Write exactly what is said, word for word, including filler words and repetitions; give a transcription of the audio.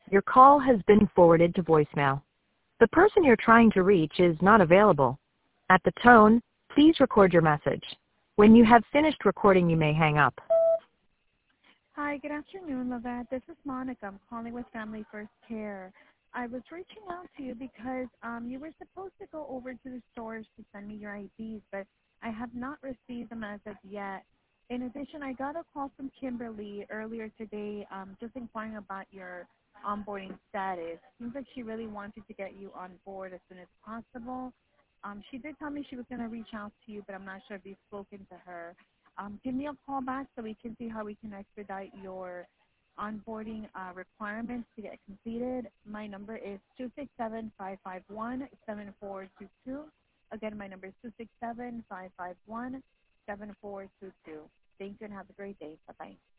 Your call has been forwarded to voicemail. The person you're trying to reach is not available. At the tone, please record your message. When you have finished recording, you may hang up. Hi, good afternoon, Lavette. This is Monica. I'm calling with Family First Care. I was reaching out to you because um, you were supposed to go over to the stores to send me your I Ds, but I have not received them as of yet. In addition, I got a call from Kimberly earlier today um, just inquiring about your onboarding status. Seems like she really wanted to get you on board as soon as possible. Um, she did tell me she was going to reach out to you, but I'm not sure if you've spoken to her. Um, give me a call back so we can see how we can expedite your onboarding uh, requirements to get completed. My number is two six seven, five five one, seven four two two. Again, my number is two six seven, five five one, seven four two two. Thank you and have a great day. Bye-bye.